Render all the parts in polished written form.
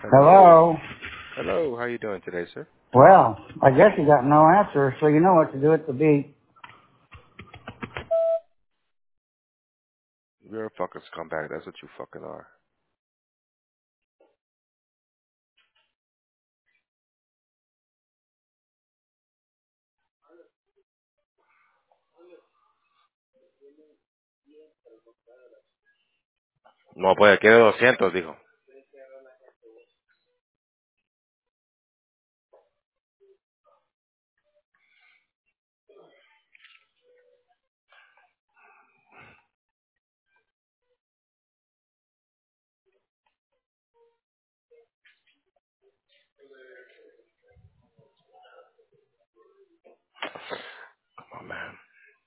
Hello. Hello. Hello. How you doing today, sir? Well, I guess you got no answer, so you know what to do at the beat. You're a fucking scumbag. That's what you fucking are. No, pues quiere 200, dijo. Come on, man.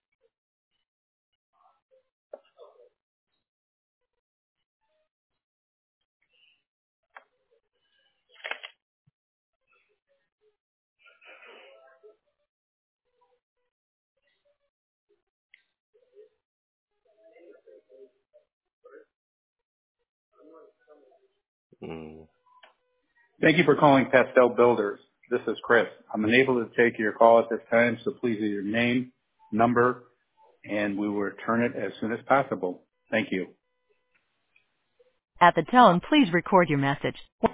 Mm. Thank you for calling Pastel Builders. This is Chris. I'm unable to take your call at this time, so please leave your name, number, and we will return it as soon as possible. Thank you. At the tone, please record your message.